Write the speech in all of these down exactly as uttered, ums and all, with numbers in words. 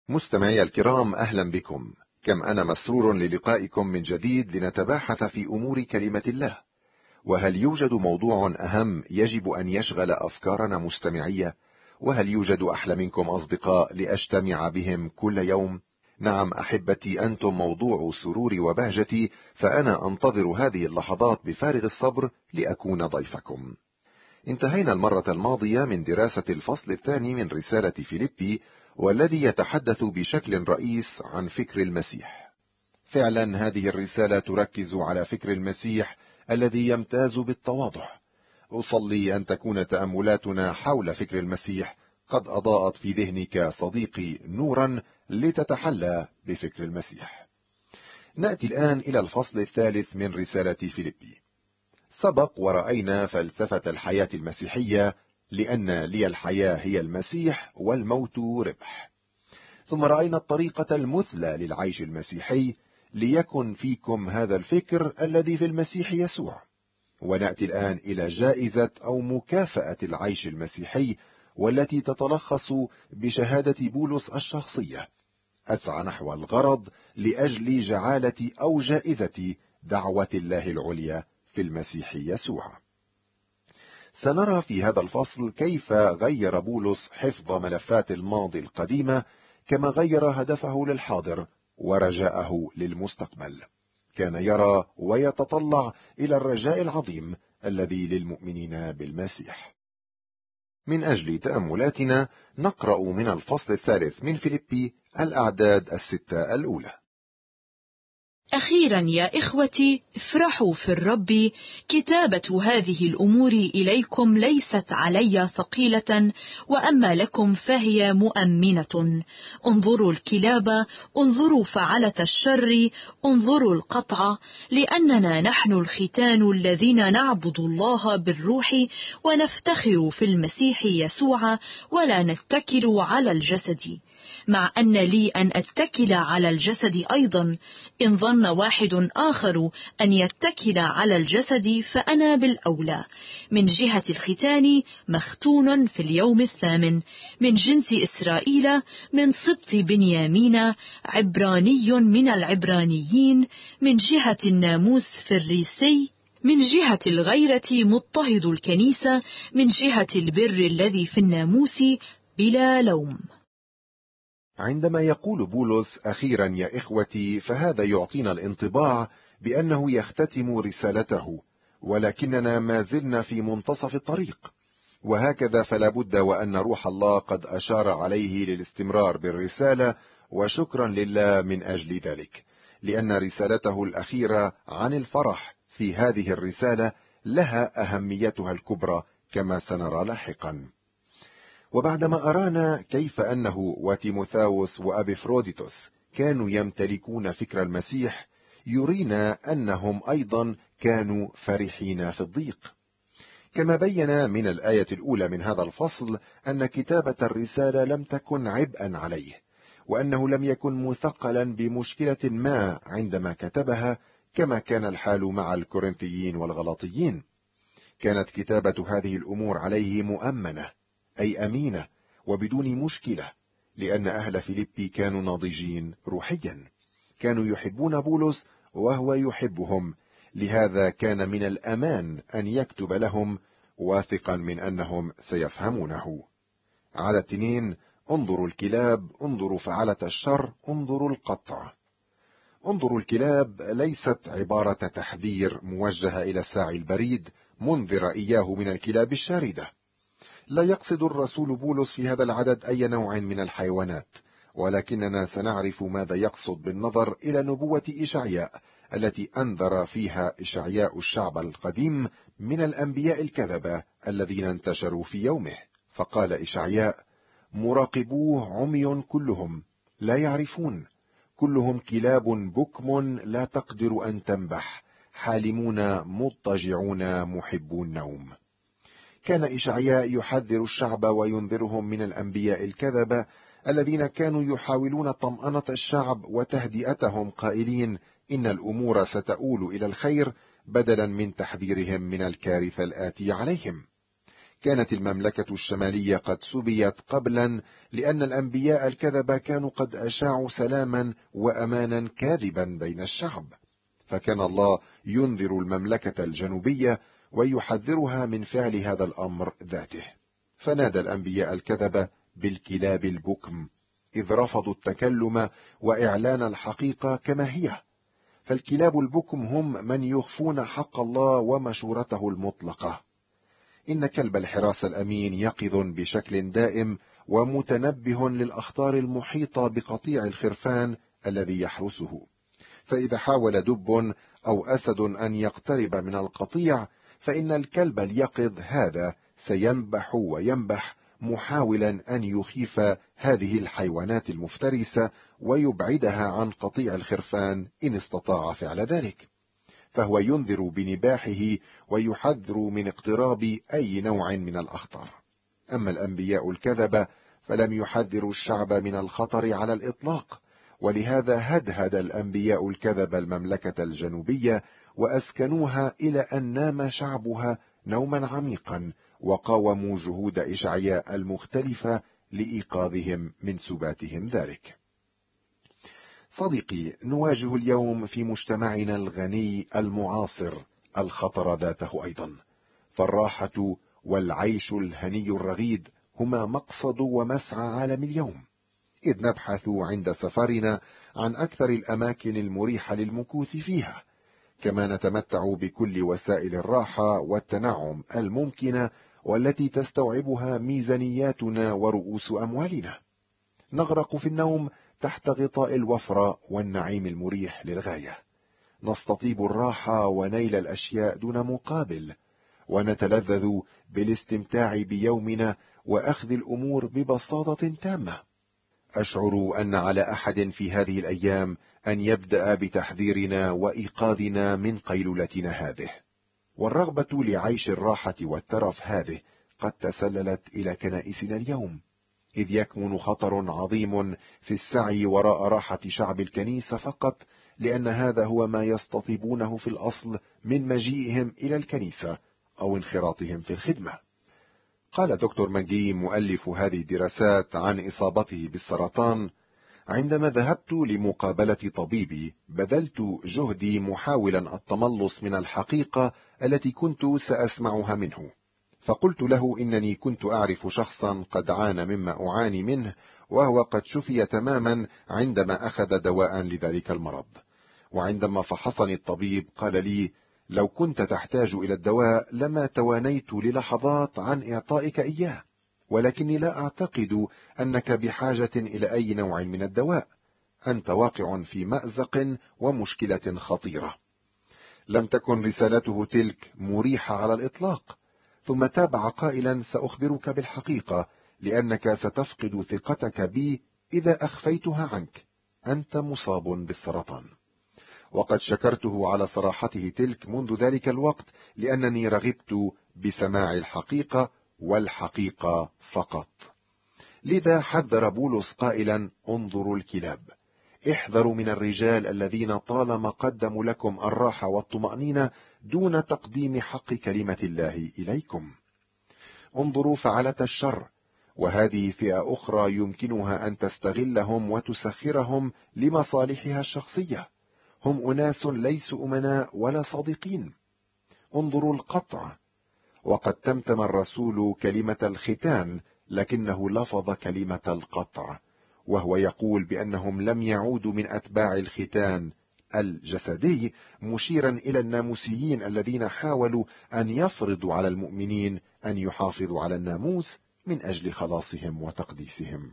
مستمعي الكرام، أهلا بكم. كم أنا مسرور للقائكم من جديد لنتباحث في أمور كلمة الله. وهل يوجد موضوع أهم يجب أن يشغل أفكارنا مستمعية؟ وهل يوجد أحلى منكم أصدقاء لأجتمع بهم كل يوم؟ نعم أحبتي، أنتم موضوع سروري وبهجتي، فأنا أنتظر هذه اللحظات بفارغ الصبر لأكون ضيفكم. انتهينا المرة الماضية من دراسة الفصل الثاني من رسالة فيليبي، والذي يتحدث بشكل رئيس عن فكر المسيح. فعلا هذه الرسالة تركز على فكر المسيح الذي يمتاز بالتواضع. أصلي أن تكون تأملاتنا حول فكر المسيح قد أضاءت في ذهنك صديقي نورا لتتحلى بفكر المسيح. نأتي الآن إلى الفصل الثالث من رسالة فيليبي. سبق ورأينا فلسفة الحياة المسيحية، لأن لي الحياة هي المسيح والموت ربح. ثم رأينا الطريقة المثلى للعيش المسيحي، ليكن فيكم هذا الفكر الذي في المسيح يسوع. ونأتي الآن إلى جائزة أو مكافأة العيش المسيحي، والتي تتلخص بشهادة بولس الشخصية: أسعى نحو الغرض لأجل جعالة أو جائزة دعوة الله العليا في المسيح يسوع. سنرى في هذا الفصل كيف غير بولس حفظ ملفات الماضي القديمة، كما غير هدفه للحاضر ورجاءه للمستقبل. كان يرى ويتطلع إلى الرجاء العظيم الذي للمؤمنين بالمسيح. من أجل تأملاتنا نقرأ من الفصل الثالث من فيليبي الأعداد الستة الأولى. أخيرا يا إخوتي، افرحوا في الرب. كتابة هذه الأمور إليكم ليست علي ثقيلة، وأما لكم فهي مؤمنة. انظروا الكلاب، انظروا فعلة الشر، انظروا القطع، لأننا نحن الختان الذين نعبد الله بالروح ونفتخر في المسيح يسوع، ولا نتكل على الجسد. مع أن لي أن أتكل على الجسد أيضا، إن ظن واحد آخر أن يتكل على الجسد فأنا بالأولى. من جهة الختان مختون في اليوم الثامن، من جنس إسرائيل، من سبط بنيامين، عبراني من العبرانيين، من جهة الناموس فريسي، من جهة الغيرة مضطهد الكنيسة، من جهة البر الذي في الناموس بلا لوم. عندما يقول بولس أخيرا يا إخوتي، فهذا يعطينا الانطباع بأنه يختتم رسالته، ولكننا ما زلنا في منتصف الطريق. وهكذا فلا بد وأن روح الله قد أشار عليه للاستمرار بالرسالة، وشكرا لله من أجل ذلك، لأن رسالته الأخيرة عن الفرح في هذه الرسالة لها أهميتها الكبرى كما سنرى لاحقا. وبعدما أرانا كيف أنه وتيموثاوس وأبيفروديتوس كانوا يمتلكون فكر المسيح، يرينا أنهم أيضا كانوا فرحين في الضيق. كما بين من الآية الأولى من هذا الفصل أن كتابة الرسالة لم تكن عبئا عليه، وأنه لم يكن مثقلا بمشكلة ما عندما كتبها، كما كان الحال مع الكورنثيين والغلاطيين. كانت كتابة هذه الأمور عليه مؤمنة، أي أمينة وبدون مشكلة، لأن أهل فيليبي كانوا ناضجين روحيا، كانوا يحبون بولس وهو يحبهم، لهذا كان من الأمان أن يكتب لهم واثقا من أنهم سيفهمونه. على اثنين: انظروا الكلاب، انظروا فعلة الشر، انظروا القطع. انظروا الكلاب ليست عبارة تحذير موجهة إلى الساعي البريد منذر إياه من الكلاب الشاردة. لا يقصد الرسول بولس في هذا العدد أي نوع من الحيوانات، ولكننا سنعرف ماذا يقصد بالنظر إلى نبوة إشعياء التي أنذر فيها إشعياء الشعب القديم من الأنبياء الكذبة الذين انتشروا في يومه. فقال إشعياء: مراقبوه عمي كلهم لا يعرفون، كلهم كلاب بكم لا تقدر أن تنبح، حالمون مضطجعون محبو النوم. كان إشعياء يحذر الشعب وينذرهم من الأنبياء الكذبة الذين كانوا يحاولون طمأنة الشعب وتهدئتهم، قائلين إن الأمور ستؤول إلى الخير، بدلا من تحذيرهم من الكارثة الآتية عليهم. كانت المملكة الشمالية قد سبيت قبلا، لأن الأنبياء الكذبة كانوا قد أشاعوا سلاما وأمانا كاذبا بين الشعب، فكان الله ينذر المملكة الجنوبية ويحذرها من فعل هذا الأمر ذاته. فنادى الأنبياء الكذبة بالكلاب البكم، إذ رفضوا التكلم وإعلان الحقيقة كما هي. فالكلاب البكم هم من يخفون حق الله ومشورته المطلقة. إن كلب الحراسة الأمين يقظ بشكل دائم ومتنبه للأخطار المحيطة بقطيع الخرفان الذي يحرسه، فإذا حاول دب أو أسد أن يقترب من القطيع، فإن الكلب اليقظ هذا سينبح وينبح محاولا أن يخيف هذه الحيوانات المفترسة ويبعدها عن قطيع الخرفان إن استطاع فعل ذلك، فهو ينذر بنباحه ويحذر من اقتراب أي نوع من الأخطار. أما الأنبياء الكذبة فلم يحذروا الشعب من الخطر على الإطلاق، ولهذا هدهد الأنبياء الكذبة المملكة الجنوبية وأسكنوها إلى أن نام شعبها نوما عميقا، وقاوموا جهود إشعياء المختلفة لإيقاظهم من سباتهم ذلك. صديقي، نواجه اليوم في مجتمعنا الغني المعاصر الخطر ذاته أيضا، فالراحة والعيش الهني الرغيد هما مقصد ومسعى عالم اليوم، إذ نبحث عند سفرنا عن أكثر الأماكن المريحة للمكوث فيها، كما نتمتع بكل وسائل الراحة والتنعم الممكنة والتي تستوعبها ميزانياتنا ورؤوس أموالنا. نغرق في النوم تحت غطاء الوفرة والنعيم المريح للغاية، نستطيب الراحة ونيل الأشياء دون مقابل، ونتلذذ بالاستمتاع بيومنا وأخذ الأمور ببساطة تامة. أشعر أن على أحد في هذه الأيام أن يبدأ بتحذيرنا وإيقاظنا من قيلولتنا هذه، والرغبة لعيش الراحة والترف هذه قد تسللت إلى كنائسنا اليوم، إذ يكمن خطر عظيم في السعي وراء راحة شعب الكنيسة فقط، لأن هذا هو ما يستطيبونه في الأصل من مجيئهم إلى الكنيسة أو انخراطهم في الخدمة. قال دكتور ماجي مؤلف هذه الدراسات عن إصابته بالسرطان: عندما ذهبت لمقابلة طبيبي بذلت جهدي محاولا التملص من الحقيقة التي كنت سأسمعها منه، فقلت له إنني كنت أعرف شخصا قد عانى مما أعاني منه، وهو قد شفي تماما عندما أخذ دواء لذلك المرض. وعندما فحصني الطبيب قال لي: لو كنت تحتاج إلى الدواء لما توانيت للحظات عن إعطائك إياه، ولكني لا أعتقد أنك بحاجة إلى أي نوع من الدواء، أنت واقع في مأزق ومشكلة خطيرة. لم تكن رسالته تلك مريحة على الإطلاق، ثم تابع قائلا: سأخبرك بالحقيقة لأنك ستفقد ثقتك بي إذا أخفيتها عنك، أنت مصاب بالسرطان. وقد شكرته على صراحته تلك منذ ذلك الوقت، لأنني رغبت بسماع الحقيقة والحقيقة فقط. لذا حذر بولس قائلا: انظروا الكلاب، احذروا من الرجال الذين طالما قدموا لكم الراحة والطمأنينة دون تقديم حق كلمة الله إليكم. انظروا فعلة الشر، وهذه فئة أخرى يمكنها أن تستغلهم وتسخرهم لمصالحها الشخصية، هم أناس ليسوا أمناء ولا صادقين. انظروا القطع، وقد تمتم الرسول كلمة الختان لكنه لفظ كلمة القطع، وهو يقول بأنهم لم يعودوا من أتباع الختان الجسدي، مشيرا إلى الناموسيين الذين حاولوا أن يفرضوا على المؤمنين أن يحافظوا على الناموس من أجل خلاصهم وتقديسهم.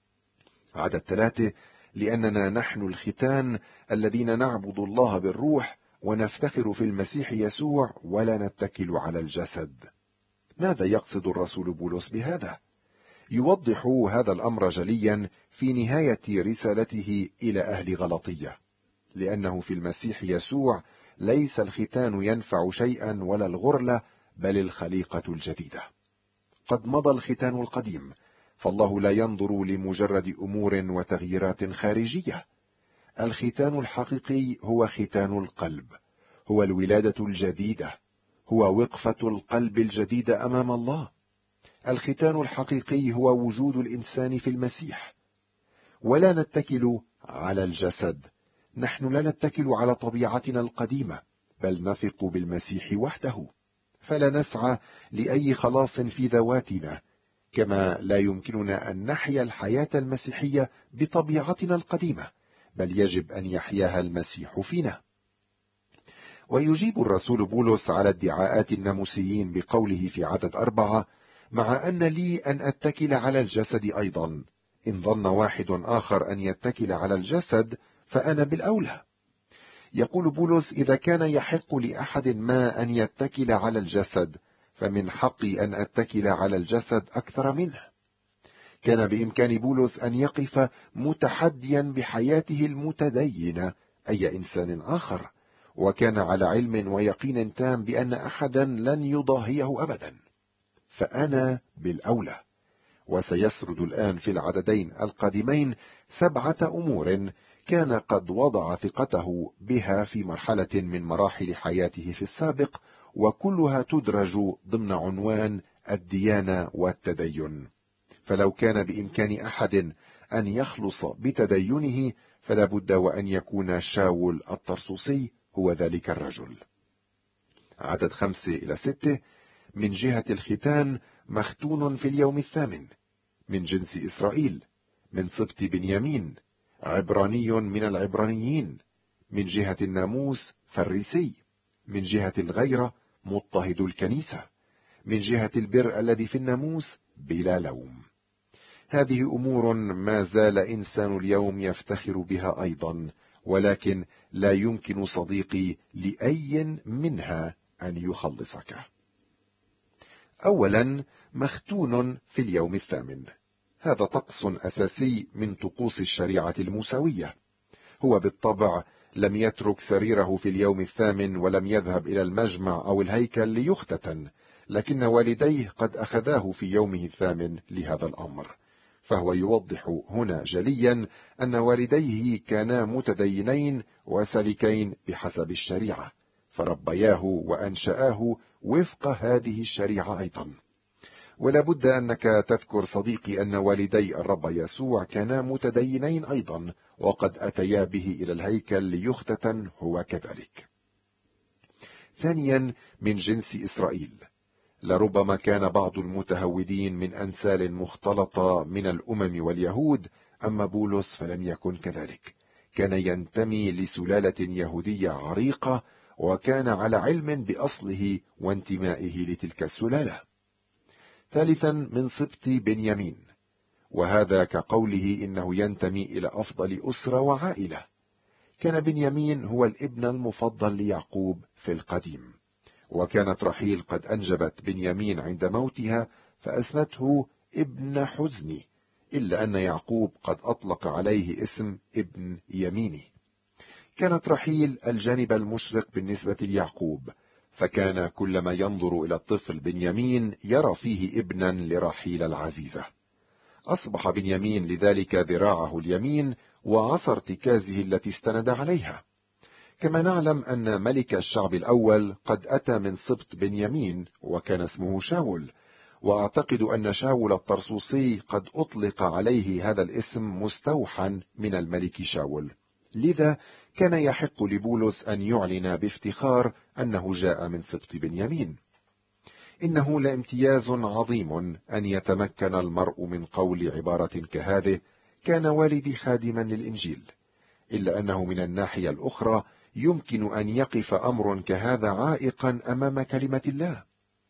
عدد ثلاثة: لأننا نحن الختان الذين نعبد الله بالروح ونفتخر في المسيح يسوع ولا نتكل على الجسد. ماذا يقصد الرسول بولس بهذا؟ يوضح هذا الأمر جليا في نهاية رسالته إلى أهل غلطية: لأنه في المسيح يسوع ليس الختان ينفع شيئا ولا الغرلة، بل الخليقة الجديدة. قد مضى الختان القديم، فالله لا ينظر لمجرد أمور وتغييرات خارجية. الختان الحقيقي هو ختان القلب، هو الولادة الجديدة، هو وقفة القلب الجديدة أمام الله. الختان الحقيقي هو وجود الإنسان في المسيح، ولا نتكل على الجسد. نحن لا نتكل على طبيعتنا القديمة، بل نثق بالمسيح وحده، فلا نسعى لأي خلاص في ذواتنا، كما لا يمكننا أن نحيا الحياة المسيحية بطبيعتنا القديمة، بل يجب أن يحياها المسيح فينا. ويجيب الرسول بولس على ادعاءات الناموسيين بقوله في عدد أربعة: مع أن لي أن أتكل على الجسد أيضا، إن ظن واحد آخر أن يتكل على الجسد فأنا بالأولى. يقول بولس: إذا كان يحق لأحد ما أن يتكل على الجسد، فمن حقي أن أتكل على الجسد أكثر منه. كان بإمكان بولس أن يقف متحديا بحياته المتدينة أي إنسان آخر، وكان على علم ويقين تام بأن أحدا لن يضاهيه أبدا، فأنا بالأولى. وسيسرد الآن في العددين القادمين سبعة أمور كان قد وضع ثقته بها في مرحلة من مراحل حياته في السابق، وكلها تدرج ضمن عنوان الديانة والتدين. فلو كان بإمكان أحد أن يخلص بتدينه، فلا بد وأن يكون شاول الطرسوسي هو ذلك الرجل. عدد خمسة إلى ستة: من جهة الختان مختون في اليوم الثامن، من جنس إسرائيل، من سبط بنيامين، عبراني من العبرانيين، من جهة الناموس فريسي، من جهة الغيرة مضطهد الكنيسة، من جهة البر الذي في الناموس بلا لوم. هذه أمور ما زال إنسان اليوم يفتخر بها أيضا، ولكن لا يمكن صديقي لأي منها أن يخلصك. أولا، مختون في اليوم الثامن. هذا طقس أساسي من طقوس الشريعة الموسوية. هو بالطبع لم يترك سريره في اليوم الثامن ولم يذهب إلى المجمع أو الهيكل ليختتن، لكن والديه قد أخذاه في يومه الثامن لهذا الأمر. فهو يوضح هنا جليا أن والديه كانا متدينين وسالكين بحسب الشريعة، فربياه وأنشآه وفق هذه الشريعة أيضا. ولا بد أنك تذكر صديقي أن والدي الرب يسوع كانا متدينين أيضا، وقد أتيا به إلى الهيكل ليختتن هو كذلك. ثانيا، من جنس إسرائيل. لربما كان بعض المتهودين من أنسال مختلطة من الأمم واليهود، أما بولس فلم يكن كذلك. كان ينتمي لسلالة يهودية عريقة، وكان على علم بأصله وانتمائه لتلك السلالة. ثالثا، من سبط بنيامين، وهذا كقوله إنه ينتمي إلى أفضل أسرة وعائلة. كان بنيامين هو الابن المفضل ليعقوب في القديم، وكانت رحيل قد أنجبت بنيامين عند موتها فأسمته ابن حزني، إلا أن يعقوب قد أطلق عليه اسم ابن يميني. كانت رحيل الجانب المشرق بالنسبة ليعقوب، فكان كلما ينظر إلى الطفل بنيامين يرى فيه ابنا لرحيل العزيزة. أصبح بنيامين لذلك ذراعه اليمين وعصا ارتكازه التي استند عليها. كما نعلم أن ملك الشعب الأول قد أتى من سبط بنيامين وكان اسمه شاول، وأعتقد أن شاول الطرسوسي قد أطلق عليه هذا الاسم مستوحى من الملك شاول. لذا كان يحق لبولس أن يعلن بافتخار أنه جاء من سبط بنيامين. إنه لامتياز عظيم أن يتمكن المرء من قول عبارة كهذه: كان والدي خادما للإنجيل. إلا أنه من الناحية الأخرى يمكن أن يقف أمر كهذا عائقا أمام كلمة الله.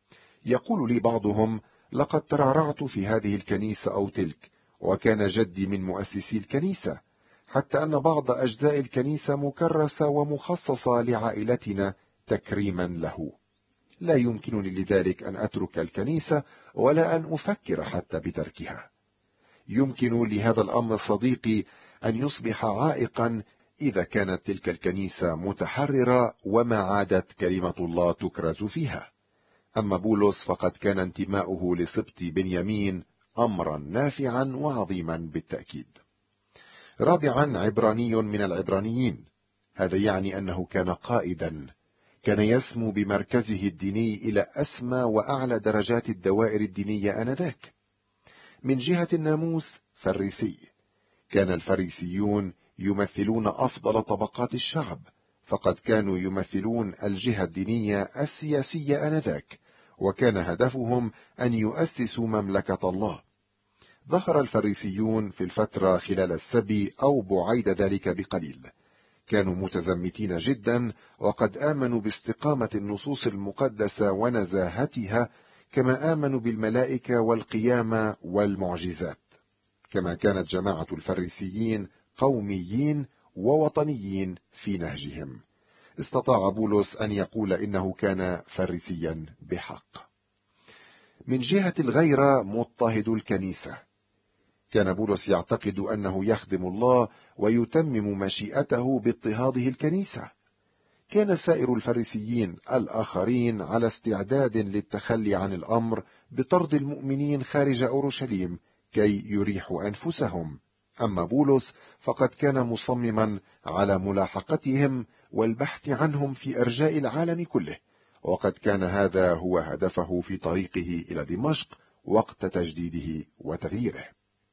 يقول لي بعضهم: لقد ترعرعت في هذه الكنيسة أو تلك، وكان جدي من مؤسسي الكنيسة، حتى أن بعض أجزاء الكنيسة مكرسة ومخصصة لعائلتنا تكريما له. لا يمكنني لذلك أن أترك الكنيسة ولا أن أفكر حتى بتركها. يمكن لهذا الأمر صديقي أن يصبح عائقا إذا كانت تلك الكنيسة متحررة وما عادت كلمة الله تكرز فيها. أما بولس فقد كان انتماؤه لسبط بنيامين أمرا نافعا وعظيما بالتأكيد. رابعا، عبراني من العبرانيين. هذا يعني أنه كان قائدا. كان يسمو بمركزه الديني إلى أسمى وأعلى درجات الدوائر الدينية آنذاك. من جهة الناموس فريسي، كان الفريسيون يمثلون أفضل طبقات الشعب، فقد كانوا يمثلون الجهة الدينية السياسية آنذاك، وكان هدفهم أن يؤسسوا مملكة الله. ظهر الفريسيون في الفترة خلال السبي أو بعيد ذلك بقليل. كانوا متزمتين جدا، وقد آمنوا باستقامة النصوص المقدسة ونزاهتها، كما آمنوا بالملائكة والقيامة والمعجزات. كما كانت جماعة الفريسيين قوميين ووطنيين في نهجهم. استطاع بولس أن يقول إنه كان فريسيا بحق. من جهة الغيرة مضطهد الكنيسة، كان بولس يعتقد أنه يخدم الله ويتمم مشيئته باضطهاده الكنيسة. كان سائر الفريسيين الآخرين على استعداد للتخلي عن الأمر بطرد المؤمنين خارج أورشليم كي يريحوا أنفسهم، أما بولس فقد كان مصمما على ملاحقتهم والبحث عنهم في أرجاء العالم كله، وقد كان هذا هو هدفه في طريقه إلى دمشق وقت تجديده وتغييره.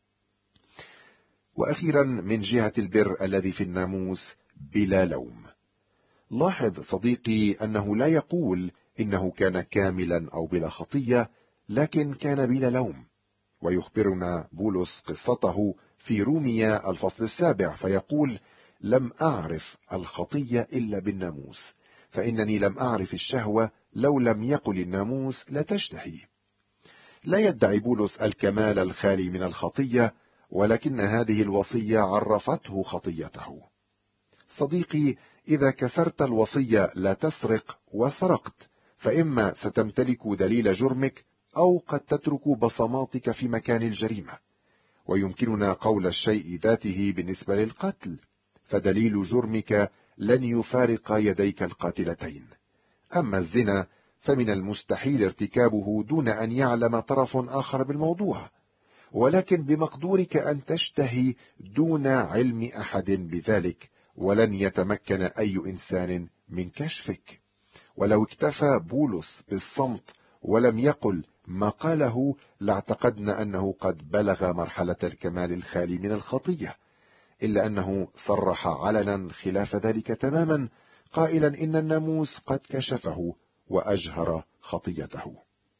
وأخيرا من جهة البر الذي في الناموس بلا لوم. لاحظ صديقي أنه لا يقول إنه كان كاملا أو بلا خطية، لكن كان بلا لوم. ويخبرنا بولس قصته في روميا الفصل السابع فيقول: لم أعرف الخطية إلا بالناموس، فإنني لم أعرف الشهوة لو لم يقل الناموس لا تشتهي. لا يدعي بولس الكمال الخالي من الخطية، ولكن هذه الوصية عرفته خطيته. صديقي، إذا كسرت الوصية لا تسرق وسرقت، فإما ستمتلك دليل جرمك أو قد تترك بصماتك في مكان الجريمة. ويمكننا قول الشيء ذاته بالنسبة للقتل، فدليل جرمك لن يفارق يديك القاتلتين. أما الزنا فمن المستحيل ارتكابه دون أن يعلم طرف آخر بالموضوع، ولكن بمقدورك أن تشتهي دون علم أحد بذلك، ولن يتمكن أي إنسان من كشفك. ولو اكتفى بولس بالصمت ولم يقل ما قاله لاعتقدنا أنه قد بلغ مرحلة الكمال الخالي من الخطية، إلا أنه صرح علنا خلاف ذلك تماما، قائلا إن الناموس قد كشفه وأجهر خطيته.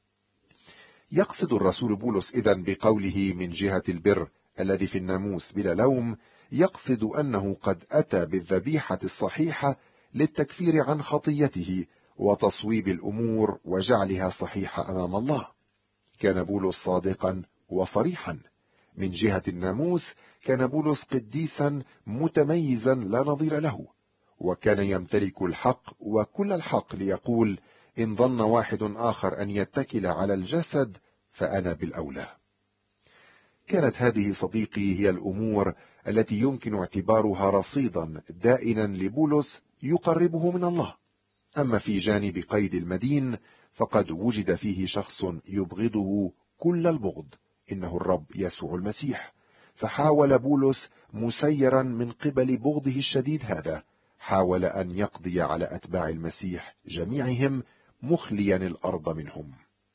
يقصد الرسول بولس إذن بقوله من جهة البر الذي في الناموس بلا لوم، يقصد أنه قد أتى بالذبيحة الصحيحة للتكفير عن خطيته وتصويب الأمور وجعلها صحيحة أمام الله. كان بولس صادقا وصريحا. من جهة الناموس كان بولس قديسا متميزا لا نظير له، وكان يمتلك الحق وكل الحق ليقول: إن ظن واحد آخر أن يتكل على الجسد فأنا بالأولى. كانت هذه صديقي هي الأمور التي يمكن اعتبارها رصيدا دائنا لبولس يقربه من الله. أما في جانب قيد المدين فقد وجد فيه شخص يبغضه كل البغض، إنه الرب يسوع المسيح. فحاول بولس مسيرا من قبل بغضه الشديد هذا، حاول أن يقضي على أتباع المسيح جميعهم مخليا الأرض منهم.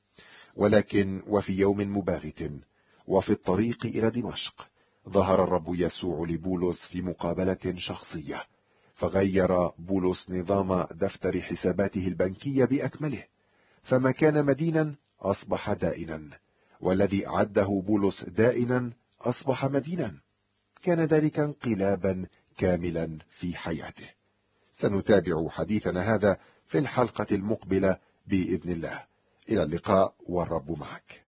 ولكن وفي يوم مباغت وفي الطريق إلى دمشق ظهر الرب يسوع لبولس في مقابلة شخصية، فغير بولس نظام دفتر حساباته البنكية بأكمله، فما كان مدينا أصبح دائنا، والذي أعده بولس دائنا أصبح مدينا. كان ذلك انقلابا كاملا في حياته. سنتابع حديثنا هذا في الحلقة المقبلة بإذن الله. إلى اللقاء والرب معك.